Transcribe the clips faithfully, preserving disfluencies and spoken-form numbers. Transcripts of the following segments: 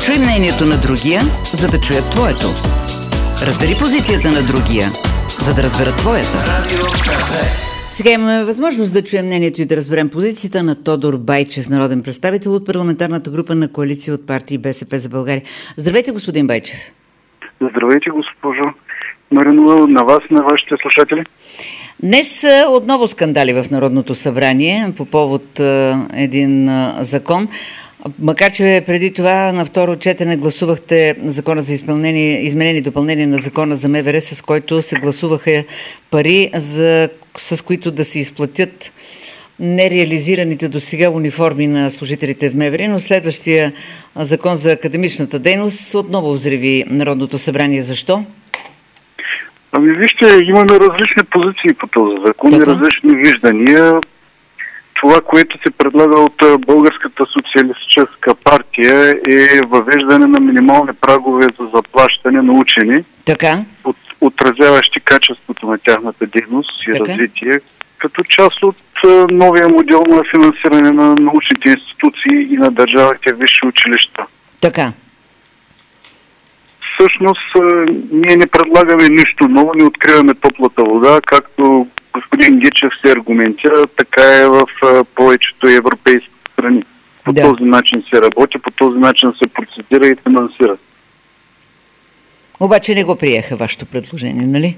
Чуй мнението на другия, за да чуят твоето. Разбери позицията на другия, за да разберат твоята. Сега имаме възможност да чуем мнението и да разберем позицията на Тодор Байчев, народен представител от парламентарната група на коалиция от партии БСП за България. Здравейте, господин Байчев. Здравейте, госпожо Маринова, на вас и на вашите слушатели. Днес отново скандали в Народното събрание по повод а, един а, закон. Макар че преди това на второ четене гласувахте закона за изпълнение, изменение и допълнение на закона за МВР, с който се гласуваха пари, за, с които да се изплатят нереализираните до сега униформи на служителите в МВР, но следващия закон за академичната дейност отново взриви Народното събрание. Защо? Ами вижте, имаме различни позиции по този закон и различни виждания. Това, което се предлага от Българската социалистическа партия, е въвеждане на минимални прагове за заплащане на учени, така, от, отразяващи качеството на тяхната дейност и така развитие, като част от новия модел на финансиране на научните институции и на държавните висши училища. Така. Всъщност, ние не предлагаме нищо ново, не откриваме топлата вода, както господин Гечев се аргументира, така е в повечето европейски страни. По да. този начин се работи, по този начин се процедира и финансира. Обаче не го приеха вашето предложение, нали?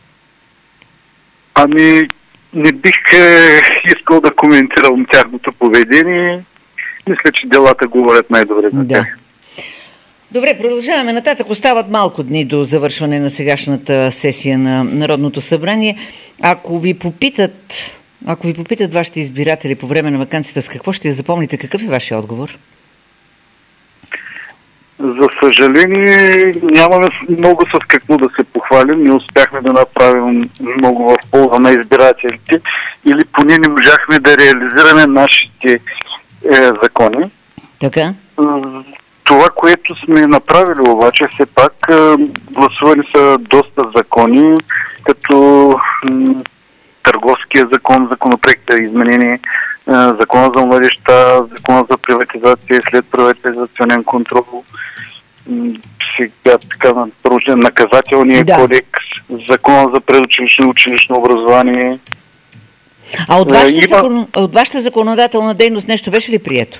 Ами, не бих е, искал да коментирам тяхното поведение. Мисля, че делата говорят най-добре за тях. Да. Добре, продължаваме нататък. Остават малко дни до завършване на сегашната сесия на Народното събрание. Ако ви попитат, ако ви попитат вашите избиратели по време на ваканцията с какво ще я запомните, какъв е вашия отговор? За съжаление, нямаме много с какво да се похвалим. Не успяхме да направим много в полза на избирателите или поне не можахме да реализираме нашите е, закони. Така? Това, което сме направили обаче, все пак гласували са доста закони, като м- Търговския закон, законопроекта изменение, закона за младежта, закона за приватизация и след приватизационен контрол, м- сега така на наказателния да. кодекс, закона за предучилищно и училищно образование. А от вашата, Има... закон... от вашата законодателна дейност нещо беше ли прието?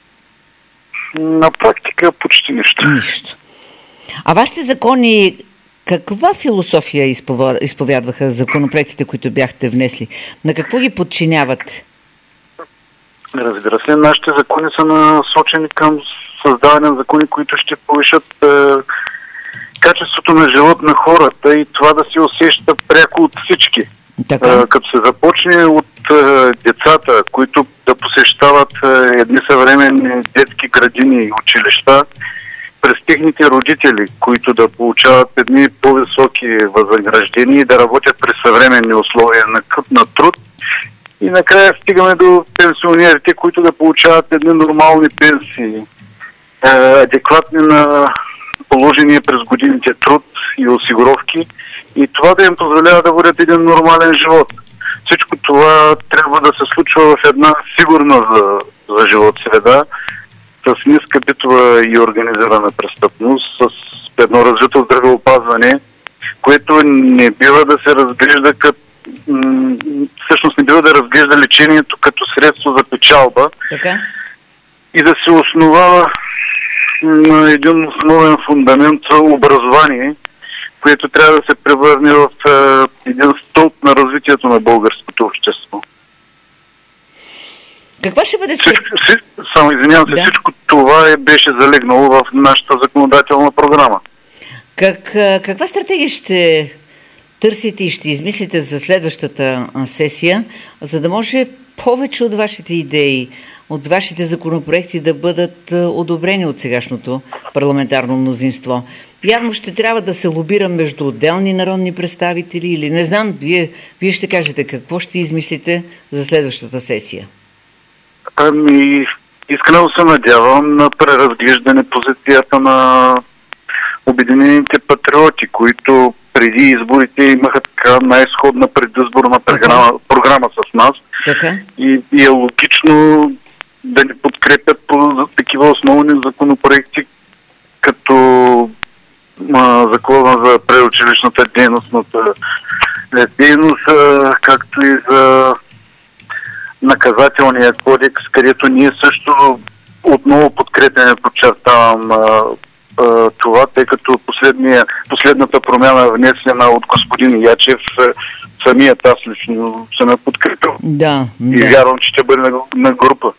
На практика почти нищо. Нищо. А вашите закони, каква философия изповядваха законопроектите, които бяхте внесли? На какво ги подчиняват? Разбира се, нашите закони са насочени към създаване на закони, които ще повишат е, качеството на живот на хората и това да се усеща пряко от всички. Така. Е, като се започне от е, децата, които да посещават е, едни съвременни детски градини и училища, през техните родители, които да получават едни по-високи възнаграждения и да работят при съвременни условия на, на труд. И накрая стигаме до пенсионерите, които да получават едни нормални пенсии, е, адекватни на положения през годините труд и осигуровки, и това да им позволява да водят един нормален живот. Всичко това трябва да се случва в една сигурна за, за живот среда, с ниска битова и организирана престъпност, с едно развито здравеопазване, което не бива да се разглежда като м- всъщност не бива да разглежда лечението като средство за печалба. Така? И да се основава на един основен фундамент образование, което трябва да се превърне в е, един стълб на развитието на българското общество. Каква ще бъде... Всичко, само извинявам се, да. Всичко това е, беше залегнало в нашата законодателна програма. Как, каква стратегия ще търсите и ще измислите за следващата сесия, за да може повече от вашите идеи, от вашите законопроекти да бъдат одобрени от сегашното парламентарно мнозинство? Явно ще трябва да се лобира между отделни народни представители или не знам, вие, вие ще кажете какво ще измислите за следващата сесия. Ами, искрено се надявам на преразглеждане позицията на Обединените патриоти, които преди изборите имаха така най-сходна предизборна програма, програма с нас. Така? И, и е логично да ни подкрепят по такива основни законопроекти, на закона за предучилищната дейностната дейност, както и за наказателния кодекс, където ние също отново подкрепяме, подчертавам това, тъй като последната промяна е внесена от господин Ячев, самият аз лично съм я подкрепил. Да, и да. вярвам, че ще бъде на, на група.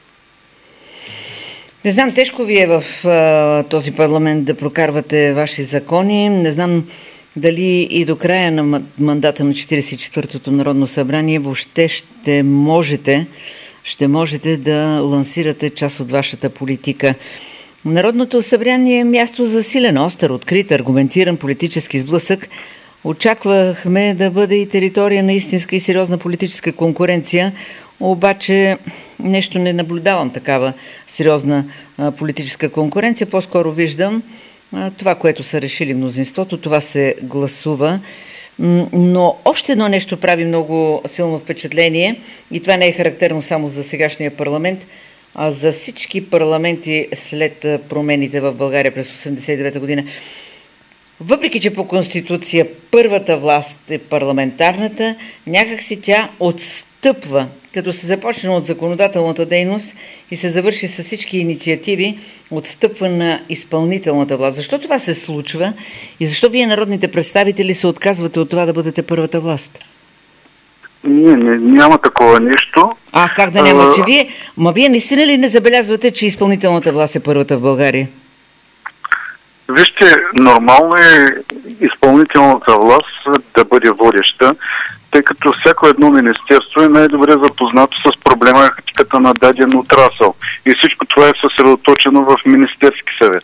Не знам, тежко ви е в а, този парламент да прокарвате ваши закони. Не знам дали и до края на мандата на четиридесет и четвъртото Народно събрание въобще ще можете, ще можете да лансирате част от вашата политика. Народното събрание е място за силен, остър, открит, аргументиран политически сблъсък. Очаквахме да бъде и територия на истинска и сериозна политическа конкуренция, обаче нещо не наблюдавам такава сериозна а, политическа конкуренция. По-скоро виждам а, това, което са решили мнозинството, това се гласува. Но още едно нещо прави много силно впечатление и това не е характерно само за сегашния парламент, а за всички парламенти след промените в България през осемдесет и девета година. Въпреки че по Конституция първата власт е парламентарната, някак си тя отстъпва, като се започне от законодателната дейност и се завърши с всички инициативи, отстъпва на изпълнителната власт. Защо това се случва и защо вие, народните представители, се отказвате от това да бъдете първата власт? Не, не, няма такова нещо. А, как да няма? А... Че вие, ма вие наистина ли не забелязвате, че изпълнителната власт е първата в България? Вижте, нормално е изпълнителната власт да бъде водеща, тъй като всяко едно министерство е най-добре запознато с проблематиката на даден отрасъл. И всичко това е съсредоточено в Министерски съвет.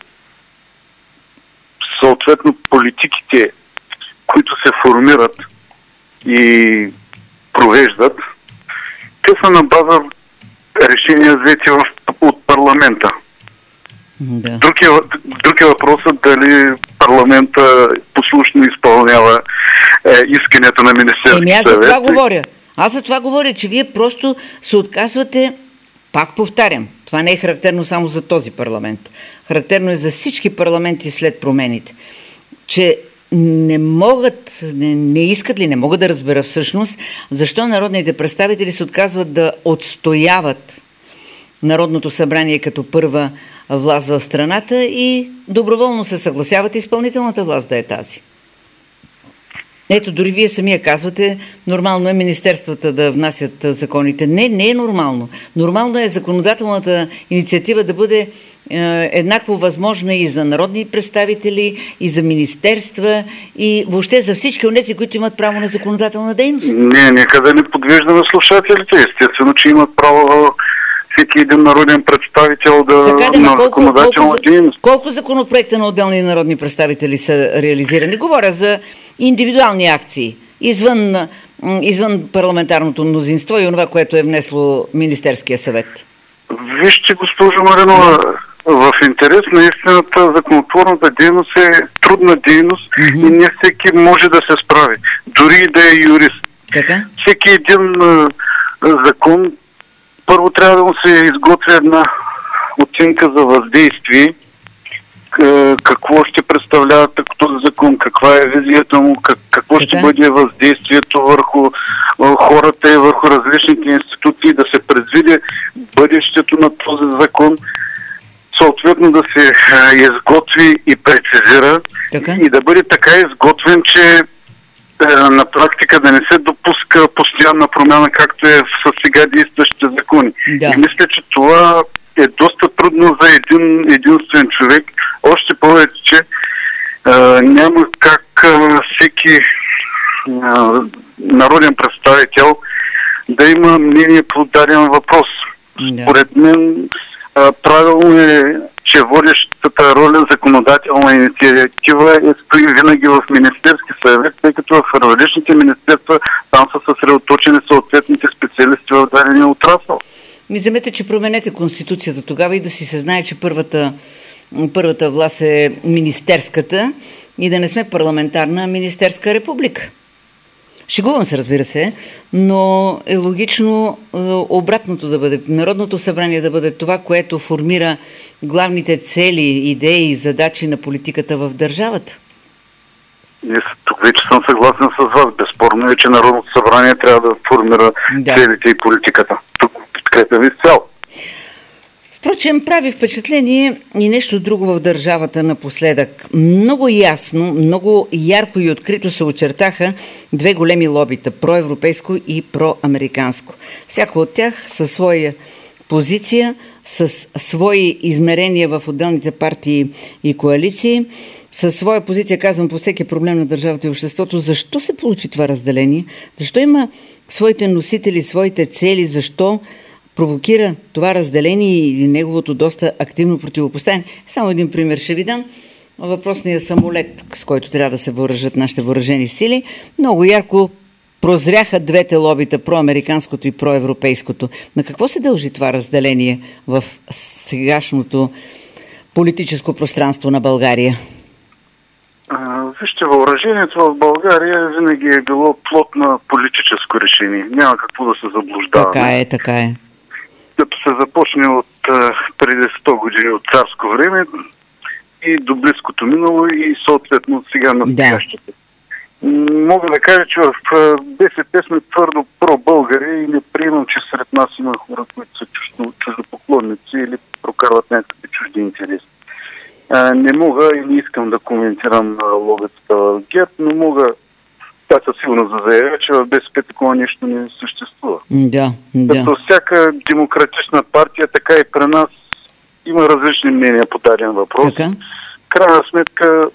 Съответно, политиките, които се формират и провеждат, те са на база решения взети от парламента. Да. Друг, е, друг е въпросът дали парламента послушно изпълнява е, исканията на Министерския съвет. Еми аз за това говоря. Аз за това говоря, че вие просто се отказвате, пак повтарям, това не е характерно само за този парламент. Характерно е за всички парламенти след промените. Че не могат, не, не искат ли, не могат да разбера всъщност, защо народните представители се отказват да отстояват Народното събрание като първа власт в страната и доброволно се съгласяват изпълнителната власт да е тази. Ето, дори вие самия казвате, нормално е министерствата да внасят законите. Не, не е нормално. Нормално е законодателната инициатива да бъде е, еднакво възможна и за народни представители, и за министерства, и въобще за всички онези, които имат право на законодателна дейност. Не, нека да не подвеждаме слушателите. Естествено, че имат право всеки един народен представител да, така, да на колко, законодателна колко, дейност. Колко законопроекта на отделни народни представители са реализирани? Говоря за индивидуални акции, извън, извън парламентарното мнозинство и онова, което е внесло Министерския съвет. Вижте, госпожо Маринова, в интерес на истината законотворната дейност е трудна дейност mm-hmm. и не всеки може да се справи. Дори и да е юрист. Така? Всеки един а, закон първо трябва да му се изготви една оценка за въздействие, какво ще представлява този закон, каква е визията му, какво така ще бъде въздействието върху хората и върху различните институции, да се предвиди бъдещето на този закон, съответно да се изготви и прецизира така? И да бъде така изготвен, че на практика да не се допуска постоянна промяна, както е с сега действащите закони. Да. И мисля, че това е доста трудно за един единствен човек. Още повече, че а, няма как а, всеки а, народен представител да има мнение по даден въпрос. Да. Според мен а, правилно е, че водещата роля законодателна инициатива е стои винаги в Министерски съвет, тъй като в различните министерства там са съсредоточени съответните специалисти в дадения отрасъл. Ми вземете, че променете Конституцията тогава и да си се знае, че първата, първата власт е министерската и да не сме парламентарна, а министерска република. Шегувам се, разбира се, но е логично е, обратното да бъде. Народното събрание да бъде това, което формира главните цели, идеи и задачи на политиката в държавата. Не, тук вече съм съгласен с вас. Безспорно е, че Народното събрание трябва да формира да. целите и политиката. Тук подкрепям изцяло. Впрочем, прави впечатление и нещо друго в държавата напоследък. Много ясно, много ярко и открито се очертаха две големи лобита – проевропейско и проамериканско. Всяко от тях със своя позиция, с свои измерения в отделните партии и коалиции, със своя позиция, казвам, по всеки проблем на държавата и обществото. Защо се получи това разделение? Защо има своите носители, своите цели? Защо провокира това разделение и неговото доста активно противопоставяне? Само един пример ще ви дам. Въпросният самолет, с който трябва да се въоръжат нашите въоръжени сили, много ярко прозряха двете лобита, проамериканското и проевропейското. На какво се дължи това разделение в сегашното политическо пространство на България? А, вижте, въоръжението в България винаги е било плод на политическо решение. Няма какво да се заблуждаваме. Така е, така е. Като се започне от а, преди сто години от царско време и до близкото минало и съответно от сега настоящето. Да. Мога да кажа, че в БСП сме твърдо про-българи и не приемам, че сред нас има хора, които са чуждопоклонници или прокарват някакви чужди интереси. А, не мога и не искам да коментирам логиката в ГЕРБ, но мога така със сигурност да заявя, че в БСП такова нещо не съществува. Да, да. Като всяка демократична партия, така и при нас има различни мнения по даден въпрос. Така? Крайна сметка,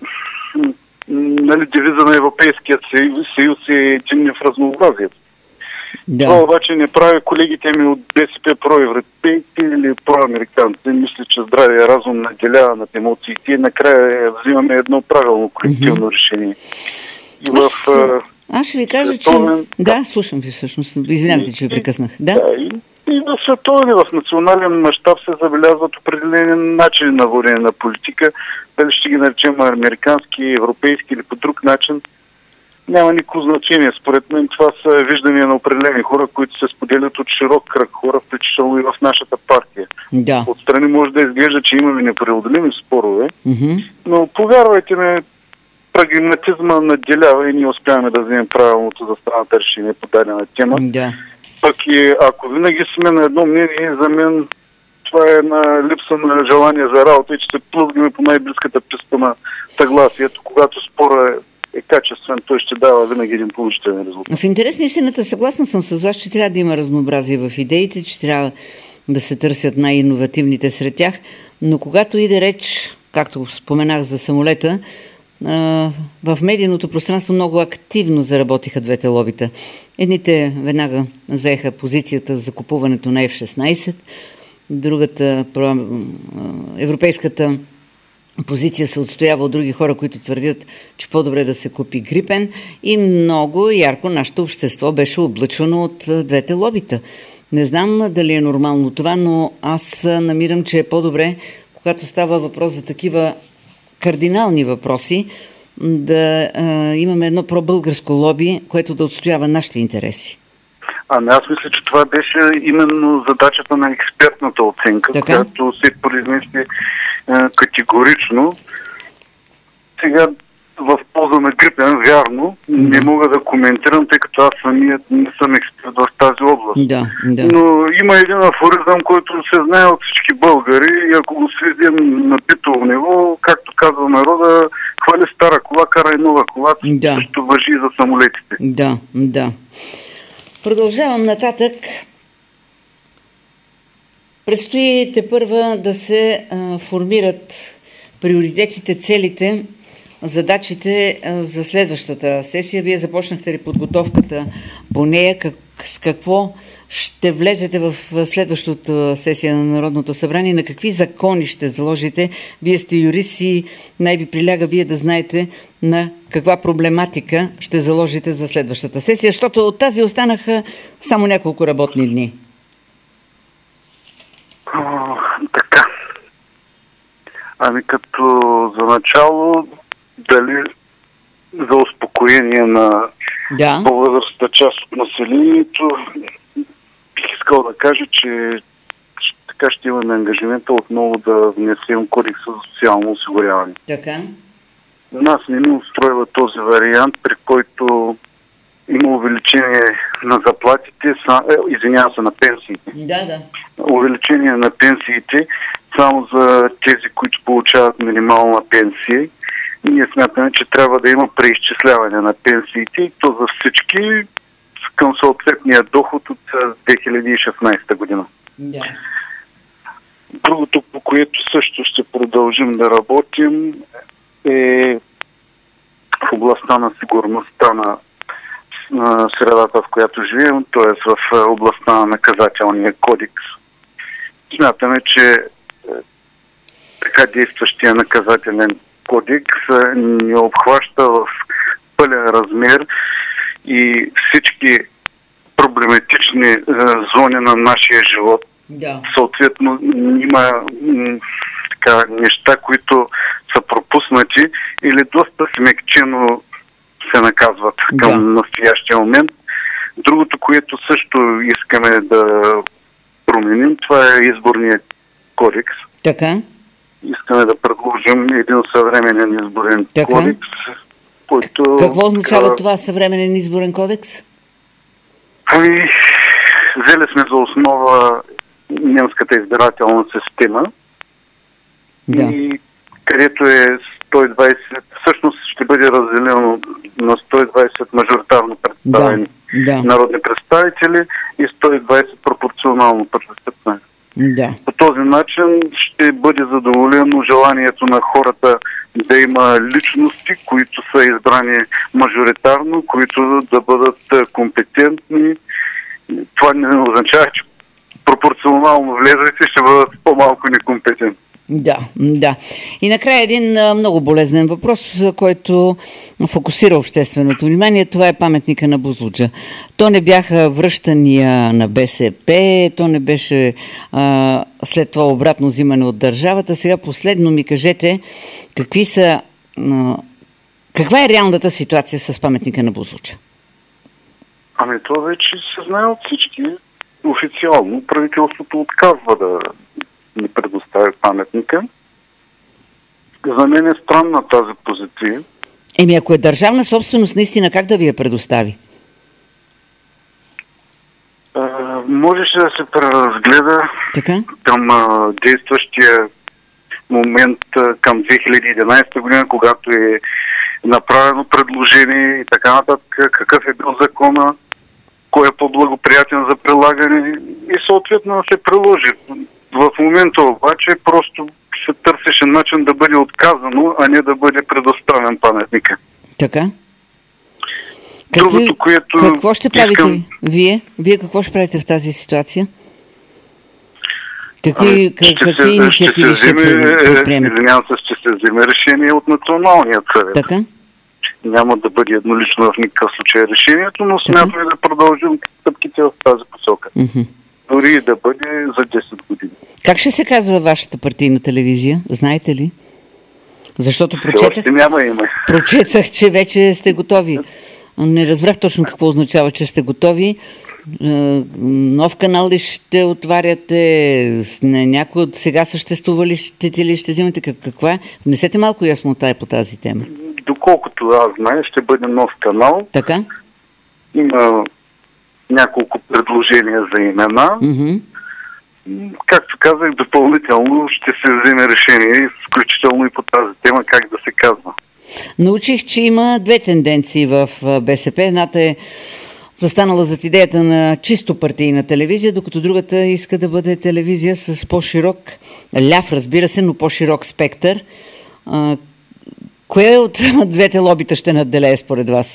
нали, девиза на Европейския съюз, съюз е един в разнообразието. Да. Това обаче не прави колегите ми от БСП проевропейци или проамериканци. Мисля, че здравия разум наделява над емоциите и накрая взимаме едно правилно колективно mm-hmm. решение. И аз, в, аз ще ви кажа, световен... че... Да, слушам ви всъщност. Извинявайте, че ви прекъснах. Да, да и, и в световен и в национален мащаб се забелязват определени начини на водене на политика. Дали ще ги наречем американски, европейски или по друг начин. Няма никакво значение. Според мен това са виждания на определени хора, които се споделят от широк кръг хора, включително и в нашата партия. Да. Отстрани може да изглежда, че имаме непреодолими спорове, mm-hmm. но повярвайте ми, прагматизма наделява и ние успяваме да вземем правилното за страната решение по дадена тема. Да. Пък и ако винаги сме на едно мнение, за мен това е една липса на желание за работа и че се плъзгаме по най-близката писта на съгласието. Когато спора е качествен, той ще дава винаги един положителен резултат. В интерес на истината, съгласна съм с вас, че трябва да има разнообразие в идеите, че трябва да се търсят най-иновативните сред тях, но когато иде реч, както споменах за самолета, в медийното пространство много активно заработиха двете лобита. Едните веднага заеха позицията за купуването на Еф шестнайсет, другата, европейската позиция се отстоява от други хора, които твърдят, че по-добре да се купи Грипен, и много ярко нашето общество беше облъчвано от двете лобита. Не знам дали е нормално това, но аз намирам, че е по-добре, когато става въпрос за такива кардинални въпроси, да а, имаме едно пробългарско лоби, което да отстоява нашите интереси. Ами аз мисля, че това беше именно задачата на експертната оценка, така? Която се произнесе категорично. Сега в полза на Грипен, вярно, да. Не мога да коментирам, тъй като аз самият не съм експерт в тази област. Да, да. Но има един афоризъм, който се знае от всички българи и ако го сведем на битово ниво, както казва народа, хвали стара кола, карай нова кола, да. Също важи и за самолетите. Да, да. Продължавам нататък. Предстои тепърва да се а, формират приоритетите, целите, задачите а, за следващата сесия. Вие започнахте ли подготовката по нея? Как, с какво ще влезете в следващата сесия на Народното събрание? На какви закони ще заложите? Вие сте юрист и най-ви приляга вие да знаете на каква проблематика ще заложите за следващата сесия, защото от тази останаха само няколко работни дни. О, така. Ами като за начало, дали за успокоение на да. По-възрастната част от населението, бих искал да кажа, че така ще имаме ангажимента отново да внесем кодекса за социално осигуряване. Така. нас не ни устройва този вариант, при който има увеличение на заплатите, извинявам се, на пенсиите. Да, да. Увеличение на пенсиите само за тези, които получават минимална пенсия. Ние смятаме, че трябва да има преизчисляване на пенсиите и то за всички към съответния доход от две хиляди и шестнадесета година. Да. Другото, по което също ще продължим да работим, е в областта на сигурността на, на средата, в която живеем, т.е. в областта на наказателния кодекс. Смятаме, че така действащия наказателен кодекс ни обхваща в пълен размер и всички проблематични е, зони на нашия живот. Да. Съответно, има м, така, неща, които са пропуснати или доста смекчено се наказват Да. към настоящия момент. Другото, което също искаме да променим, това е изборният кодекс. Така. Искаме да предложим един съвременен изборен Така. кодекс, който... Какво означава а, това съвременен изборен кодекс? Ами, взели сме за основа немската избирателна система, Да. и където е сто и двадесет, всъщност ще бъде разделено на сто и двадесет мажоритарно представени Да. Да. народни представители и сто и двадесет пропорционално представени. Да. По този начин ще бъде задоволено желанието на хората да има личности, които са избрани мажоритарно, които да бъдат компетентни. Това не означава, че пропорционално влезете ще бъдат по-малко некомпетентни. Да, да. И накрая един а, много болезнен въпрос, за който фокусира общественото внимание. Това е паметника на Бузлуджа. То не бяха връщания на БСП, то не беше а, след това обратно взимане от държавата. Сега последно ми кажете какви са, а, каква е реалната ситуация с паметника на Бузлуджа? Ами това вече се знае от всички. Официално правителството отказва да ни предостави паметника. За мен е странна тази позиция. Еми, ако е държавна собственост, наистина как да ви я предостави? А, можеше да се преразгледа Така? към а, действащия момент а, към две хиляди и единадесета година, когато е направено предложение и така нататък, какъв е бил закона, кой е по-благоприятен за прилагане и съответно да се приложи. В момента обаче просто се търсеше начин да бъде отказано, а не да бъде предоставен паметника. Така? Другото, Какви, което какво ще правите искам... вие? Вие какво ще правите в тази ситуация? Какви, Ами, как, ще какви се, инициативи ще, ще предприемете? Извинявам се, ще се вземе решение от Националния съвет. Така? Няма да бъде еднолично в никакъв случай решението, но смятаме да продължим стъпките в тази посока. Мхм. Дори и да бъде за десет години. Как ще се казва вашата партийна телевизия? Знаете ли? Защото Все прочетах, още няма име. прочетах, че вече сте готови. Не разбрах точно какво означава, че сте готови. Е, Нов канал ли ще отваряте? Не, някой от сега съществували ще ли ще взимате? Как, каква е? Внесете малко яснота и по тази тема. Доколкото аз знае, ще бъде нов канал. Така? Има няколко предложения за имена. Мгм. Както казах, допълнително ще се вземе решение, включително и по тази тема, как да се казва. Научих, че има две тенденции в а, БСП. Едната е застанала зад идеята на чисто партийна телевизия, докато другата иска да бъде телевизия с по-широк, ляв, разбира се, но по-широк спектър. А, кое от двете лобита ще надделее според вас?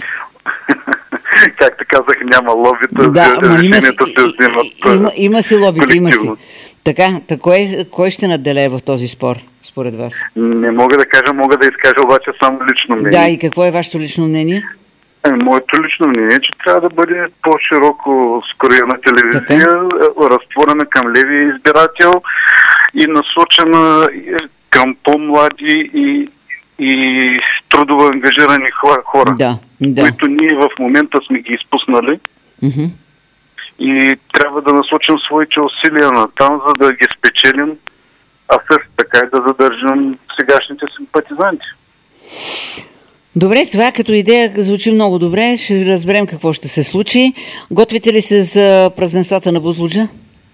Както казах, няма лобита, Да, ма има си, решенията се вземат има, има си лобита, има си. колективно. Така, та кой, кой ще надделее в този спор, според вас? Не мога да кажа, мога да изкажа обаче само лично мнение. Да, и какво е вашето лично мнение? Ами, моето лично мнение е, че трябва да бъде по-широко скроена телевизия, разтворена към левия избирател и насочена към по-млади и, и трудово ангажирани хора, Да, да. които ние в момента сме ги изпуснали. Мгм. И трябва да насочим своите усилия на там, за да ги спечелим, а също така и да задържим сегашните симпатизанти. Добре, това като идея звучи много добре. Ще разберем какво ще се случи. Готвите ли се за празненствата на Бузлуджа?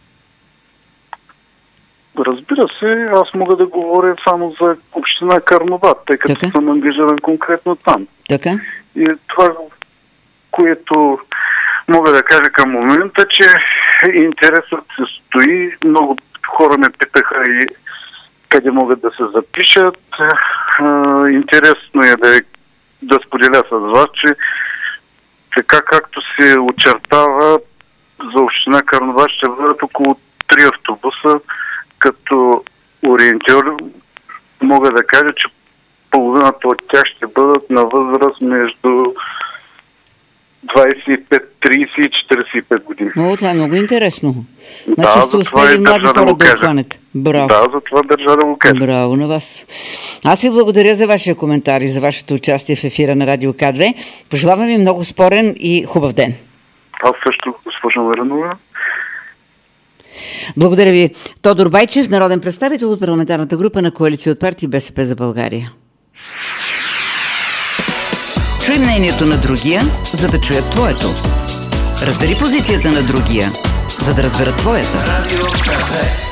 Разбира се, аз мога да говоря само за община Карнобат, тъй като така съм ангажиран конкретно там. Така. И това, което мога да кажа към момента, че интересът се стои. Много хора ме питаха и къде могат да се запишат. Интересно е да, да споделя с вас, че така както се очертава, за община Карнобат ще бъдат около три автобуса, като ориентир мога да кажа, че половината от тях ще бъдат на възраст между двадесет и пет, тридесет и четиридесет и пет години. О, това е много интересно. Да, значи сте успели млади хора да, да обхванете. Браво. Да, за това държа да го кажа. Браво на вас. Аз ви благодаря за вашия коментар и за вашето участие в ефира на Радио К две. Пожелавам ви много спорен и хубав ден. Аз също, госпожа Маринова. Благодаря ви. Тодор Байчев, народен представител от парламентарната група на Коалиция от партии БСП за България. Чуй мнението на другия, за да чуят твоето. Разбери позицията на другия, за да разберат твоята.